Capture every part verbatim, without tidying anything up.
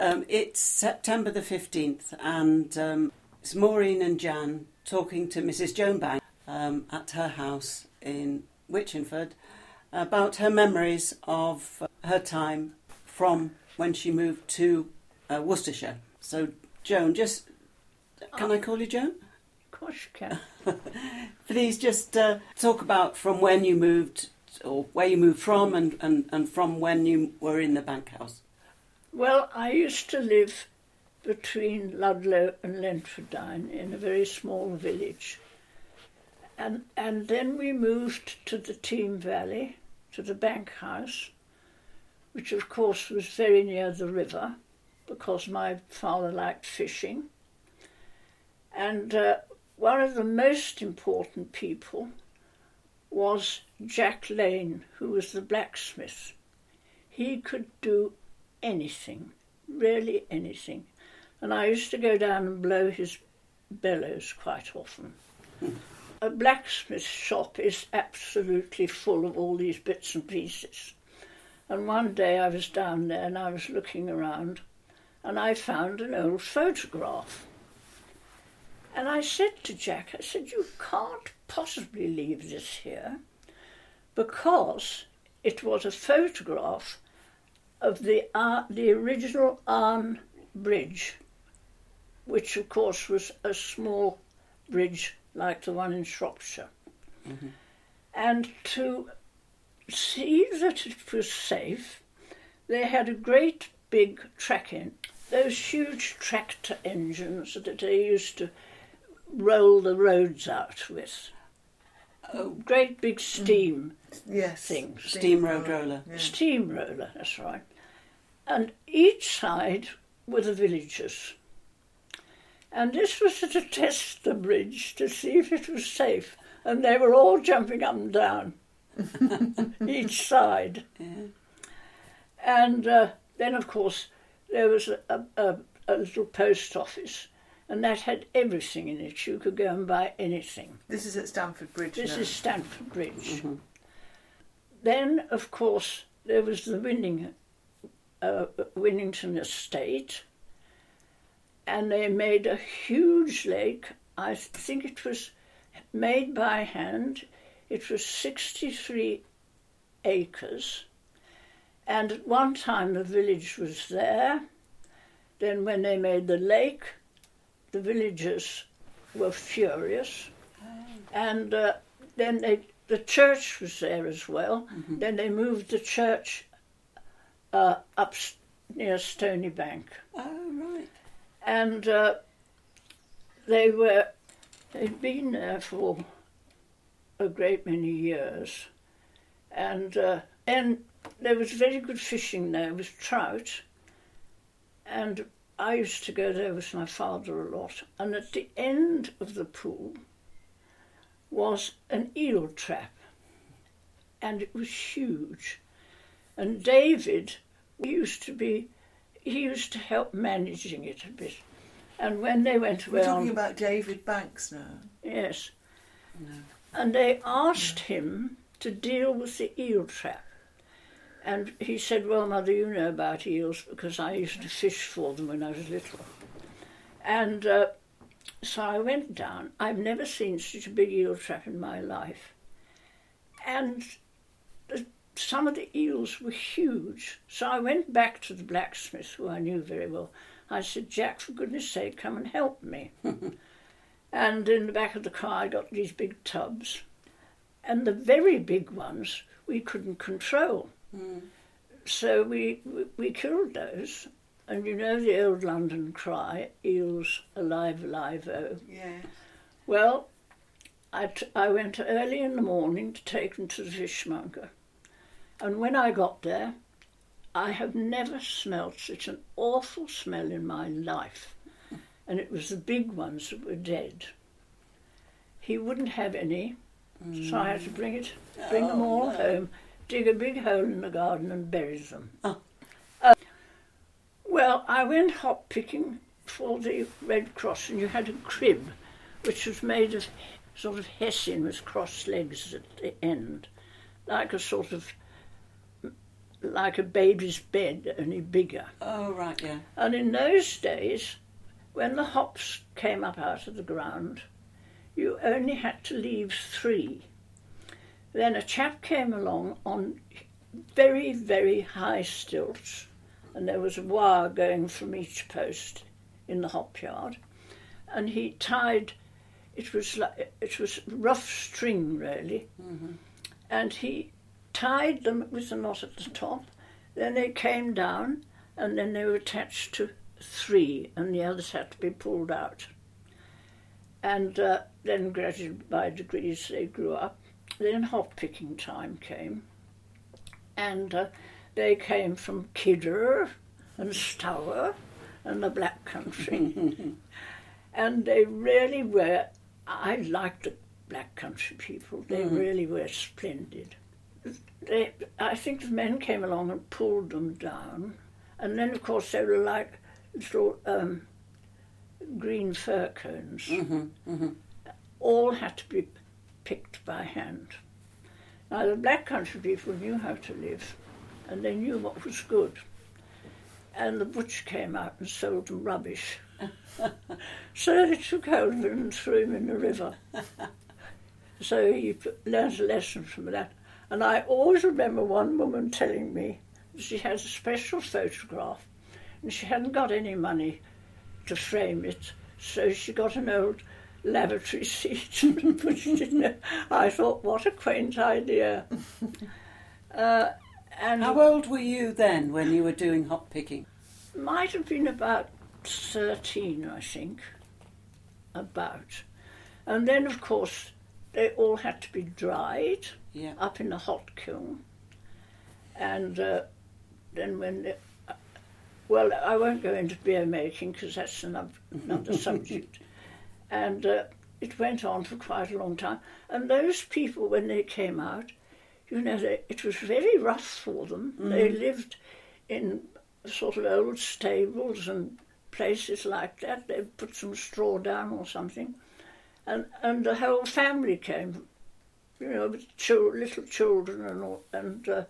Um, it's September the fifteenth, and um, it's Maureen and Jan talking to Missus Joan Banks um, at her house in Witchingford about her memories of her time from when she moved to uh, Worcestershire. So, Joan, just... Can oh. I call you Joan? Of course you can. Please just uh, talk about from when you moved, or where you moved from, and, and, and from when you were in the Bank House. Well, I used to live between Ludlow and Lentfordine in a very small village. And and then we moved to the Team Valley, to the Bank House, which of course was very near the river, because my father liked fishing. And uh, one of the most important people was Jack Lane, who was the blacksmith. He could do anything, really anything. And I used to go down and blow his bellows quite often. A blacksmith shop is absolutely full of all these bits and pieces. And one day I was down there and I was looking around and I found an old photograph. And I said to Jack, I said, you can't possibly leave this here, because it was a photograph of the uh, the original Arne Bridge, which of course was a small bridge like the one in Shropshire. Mm-hmm. And to see that it was safe, they had a great big track-in, those huge tractor engines that they used to roll the roads out with. Oh, great big steam mm. yes. things. Steam road roller. Yeah. Steam roller, that's right. And each side were the villagers. And this was to test the bridge to see if it was safe. And they were all jumping up and down, each side. Yeah. And uh, then, of course, there was a, a, a little post office, and that had everything in it. You could go and buy anything. This is at Stamford Bridge This now. is Stamford Bridge. Mm-hmm. Then, of course, there was the Winning, uh, Winnington Estate, and they made a huge lake. I think it was made by hand. It was sixty-three acres. And at one time the village was there. Then when they made the lake, the villagers were furious. Oh. And uh, then they, the church was there as well. Mm-hmm. Then they moved the church uh, up near Stony Bank. Oh, right. And uh, they were, they'd been there for a great many years. And uh, and there was very good fishing there, with trout. And I used to go there with my father a lot. And at the end of the pool was an eel trap. And it was huge. And David used to be, he used to help managing it a bit. And when they went We're around... talking about David Banks now. Yes. No. And they asked him to deal with the eel trap. And he said, well, Mother, you know about eels, because I used to fish for them when I was little. And uh, so I went down. I've never seen such a big eel trap in my life. And the, some of the eels were huge. So I went back to the blacksmith, who I knew very well. I said, Jack, for goodness sake, come and help me. And in the back of the car, I got these big tubs. And the very big ones we couldn't control. Mm. So we, we we killed those. And you know the old London cry, eels alive, alive, oh. Yeah. Well, I, t- I went early in the morning to take them to the fishmonger. And when I got there, I have never smelt such an awful smell in my life. And it was the big ones that were dead. He wouldn't have any, mm. so I had to bring it, bring oh, them all no. home, dig a big hole in the garden and bury them. Oh. Uh, well, I went hop picking for the Red Cross, and you had a crib, which was made of sort of hessian with crossed legs at the end, like a sort of like a baby's bed, only bigger. Oh, right, yeah. And in those days, when the hops came up out of the ground, you only had to leave three. Then a chap came along on very, very high stilts, and there was a wire going from each post in the hop yard, and he tied, it was like, it was rough string really, mm-hmm. and he tied them with a knot at the top, then they came down, and then they were attached to three, and the others had to be pulled out. And uh, then gradually, by degrees, they grew up. Then hop picking time came, and uh, they came from Kidder and Stour and the Black Country. And they really were, I liked the Black Country people, they mm. really were splendid. They, I think the men came along and pulled them down, and then of course they were like little um, green fir cones. Mm-hmm, mm-hmm. All had to be picked by hand. Now the Black Country people knew how to live, and they knew what was good. And the butcher came out and sold them rubbish. So they took hold of him and threw him in the river. So he learned a lesson from that. And I always remember one woman telling me she had a special photograph and she hadn't got any money to frame it, so she got an old lavatory seat and put it in there. I thought, what a quaint idea. uh, and How old were you then when you were doing hop picking? Might have been about thirteen, I think, about. And then, of course, they all had to be dried yeah. up in a hot kiln. And uh, then when they, uh, well, I won't go into beer making because that's another, another subject. And uh, it went on for quite a long time. And those people, when they came out, you know, they, it was very rough for them. Mm. They lived in sort of old stables and places like that. They put some straw down or something. And and the whole family came, you know, with chil- little children and all, and uh,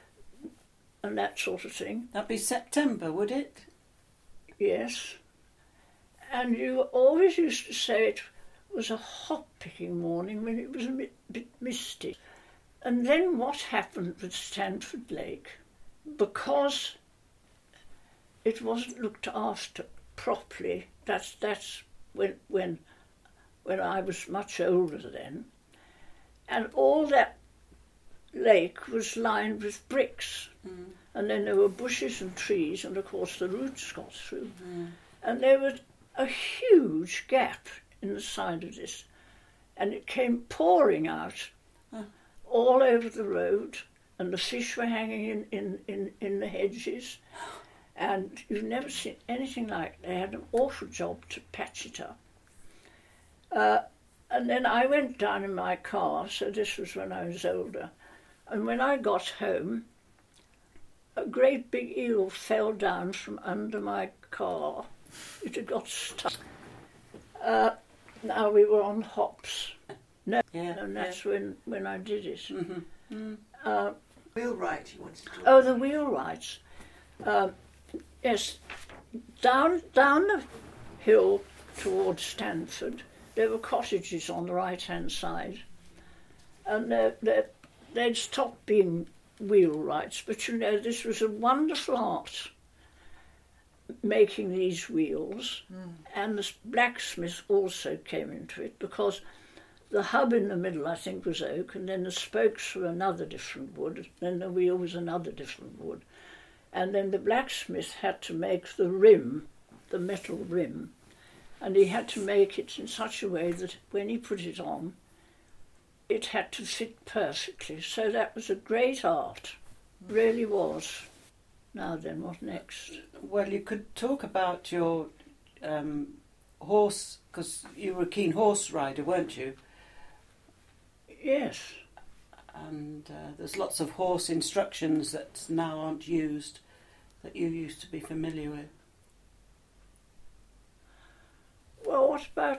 and that sort of thing. That'd be September, would it? Yes. And you always used to say it was a hop-picking morning when it was a bit, bit misty. And then what happened with Stanford Lake, because it wasn't looked after properly, that's that's when when when I was much older then, and all that lake was lined with bricks, mm. and then there were bushes and trees, and of course the roots got through, mm. and there was a huge gap in the side of this, and it came pouring out huh. all over the road, and the fish were hanging in, in, in, in the hedges, and you've never seen anything like it. They had an awful job to patch it up. Uh, and then I went down in my car, so this was when I was older, and when I got home, a great big eel fell down from under my car. It had got stuck. Uh, now we were on hops. No, yeah, and that's yeah. when, when I did it. Mm-hmm. Mm. Uh, wheelwright, you wanted to talk Oh, the wheelwrights. Uh, yes, down down the hill towards Stanford, there were cottages on the right-hand side, and they're, they're, they'd stopped being wheelwrights, but you know, this was a wonderful art, making these wheels, mm. and the blacksmith also came into it, because the hub in the middle, I think, was oak, and then the spokes were another different wood, then the wheel was another different wood. And then the blacksmith had to make the rim, the metal rim, and he had to make it in such a way that when he put it on, it had to fit perfectly. So that was a great art, really was. Now then, what next? Well, you could talk about your um, horse, because you were a keen horse rider, weren't you? Yes. And uh, there's lots of horse instructions that now aren't used that you used to be familiar with. Well, what about...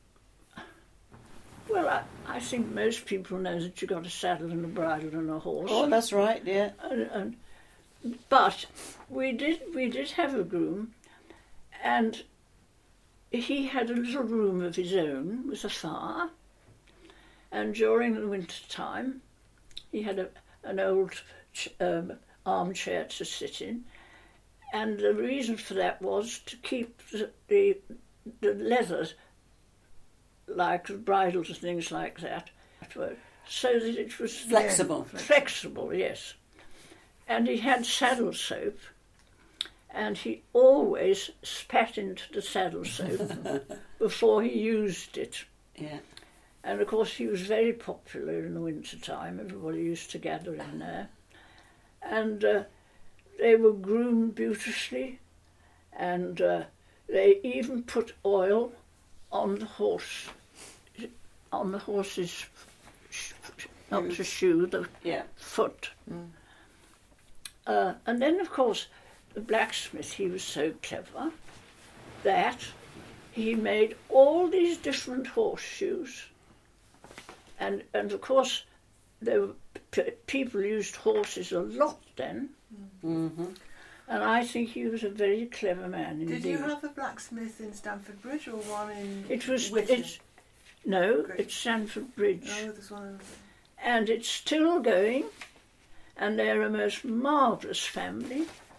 Well, I, I think most people know that you've got a saddle and a bridle and a horse. Oh, that's right, yeah. And, and but we did we did have a groom, and he had a little room of his own with a fire, and during the winter time he had a, an old um, armchair to sit in, and the reason for that was to keep the, the, the leather, like the bridles and things like that, so that it was Flexible. Flexible, yes. And he had saddle soap, and he always spat into the saddle soap before he used it. Yeah. And of course he was very popular in the winter time. Everybody used to gather in there. And uh, they were groomed beautifully, and uh, they even put oil on the horse, on the horse's, sh- not the shoe, the Yeah. foot. Mm. Uh, and then, of course, the blacksmith, he was so clever that he made all these different horseshoes. And, and of course, there were, p- people used horses a lot then. Mm-hmm. And I think he was a very clever man indeed. Did you have a blacksmith in Stamford Bridge or one in It was, Whitton? it's, no, Great. it's Stamford Bridge. Oh, there's one in... And it's still going, and they're a most marvellous family.